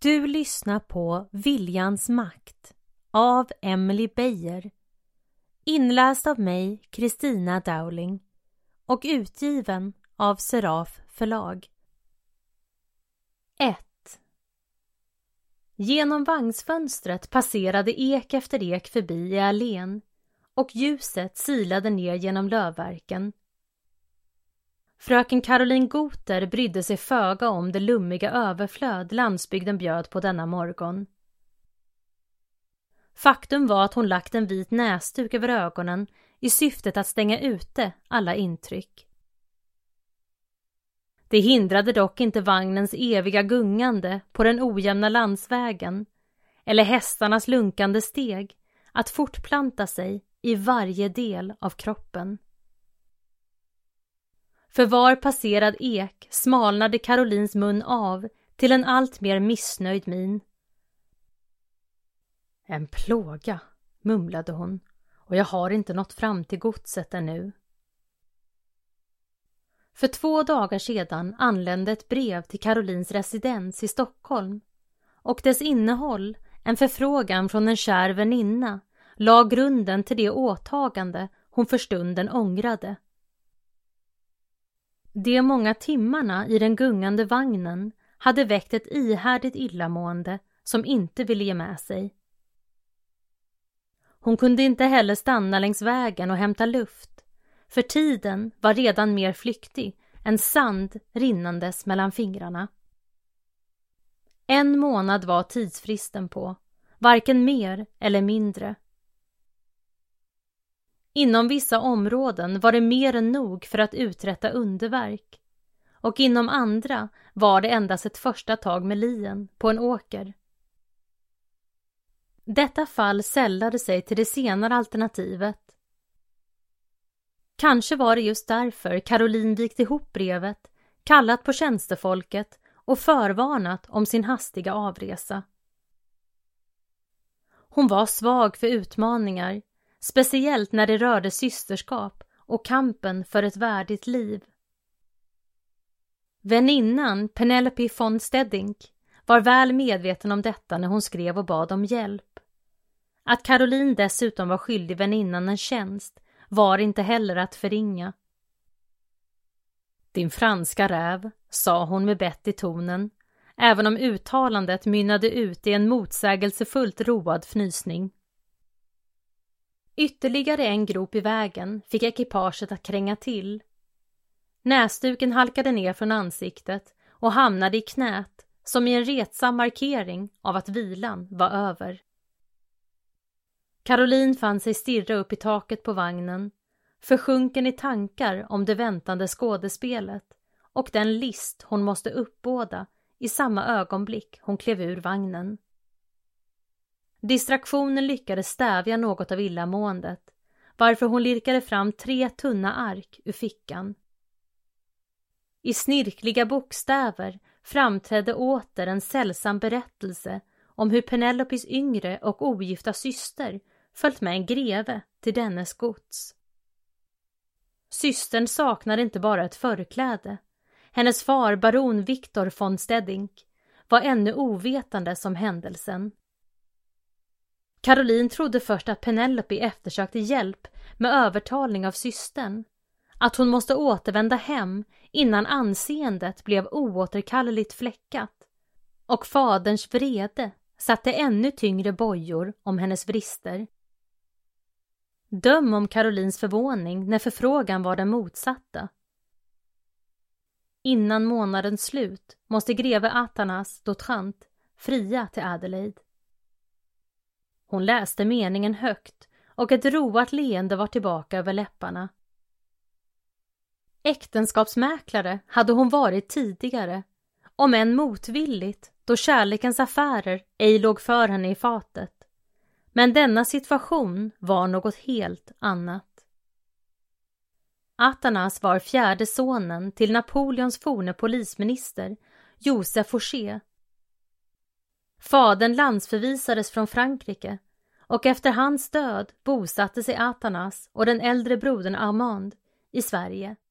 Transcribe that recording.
Du lyssnar på Viljans makt av Emily Beijer, inläst av mig, Kristina Dowling, och utgiven av Seraf förlag. 1. Genom vagnsfönstret passerade ek efter ek förbi i allén, och ljuset silade ner genom lövverken. Fröken Caroline Goter brydde sig föga om det lummiga överflöd landsbygden bjöd på denna morgon. Faktum var att hon lagt en vit näsduk över ögonen i syftet att stänga ute alla intryck. Det hindrade dock inte vagnens eviga gungande på den ojämna landsvägen eller hästarnas lunkande steg att fortplanta sig i varje del av kroppen. För var passerad ek smalnade Carolins mun av till en allt mer missnöjd min. En plåga, mumlade hon, och jag har inte nått fram till godset ännu. För 2 dagar sedan anlände ett brev till Carolins residens i Stockholm, och dess innehåll, en förfrågan från en kär väninna, la grunden till det åtagande hon för stunden ångrade. De många timmarna i den gungande vagnen hade väckt ett ihärdigt illamående som inte ville ge med sig. Hon kunde inte heller stanna längs vägen och hämta luft, för tiden var redan mer flyktig än sand rinnandes mellan fingrarna. 1 månad var tidsfristen på, varken mer eller mindre. Inom vissa områden var det mer än nog för att uträtta underverk, och inom andra var det endast ett första tag med lien på en åker. Detta fall sällade sig till det senare alternativet. Kanske var det just därför Caroline vikt ihop brevet, kallat på tjänstefolket och förvarnat om sin hastiga avresa. Hon var svag för utmaningar, speciellt när det rörde systerskap och kampen för ett värdigt liv. Väninnan Penelope von Steddink var väl medveten om detta när hon skrev och bad om hjälp. Att Caroline dessutom var skyldig väninnan en tjänst var inte heller att förringa. Din franska räv, sa hon med bett i tonen, även om uttalandet mynnade ut i en motsägelsefullt road fnysning. Ytterligare en grop i vägen fick ekipaget att kränga till. Näsduken halkade ner från ansiktet och hamnade i knät som i en retsam markering av att vilan var över. Caroline fann sig stirra upp i taket på vagnen, försjunken i tankar om det väntande skådespelet och den list hon måste uppbåda i samma ögonblick hon klev ur vagnen. Distraktionen lyckades stävja något av illamåendet, varför hon lirkade fram 3 tunna ark ur fickan. I snirkliga bokstäver framträdde åter en sällsam berättelse om hur Penelopes yngre och ogifta syster följt med en greve till dennes gods. Systern saknade inte bara ett förkläde. Hennes far, baron Victor von Steddink, var ännu ovetande som händelsen. Caroline trodde först att Penelope eftersökte hjälp med övertalning av systern, att hon måste återvända hem innan anseendet blev oåterkalleligt fläckat, och faderns vrede satte ännu tyngre bojor om hennes vrister. Döm om Carolines förvåning när förfrågan var den motsatta. Innan månadens slut måste greve Athanas d'Otrante fria till Adelaide. Hon läste meningen högt och ett roat leende var tillbaka över läpparna. Äktenskapsmäklare hade hon varit tidigare, om än motvilligt då kärlekens affärer ej låg för henne i fatet. Men denna situation var något helt annat. Athanas var 4:e sonen till Napoleons forne polisminister, Joseph Fouché. Fadern landsförvisades från Frankrike, och efter hans död bosatte sig Athanas och den äldre brodern Armand i Sverige.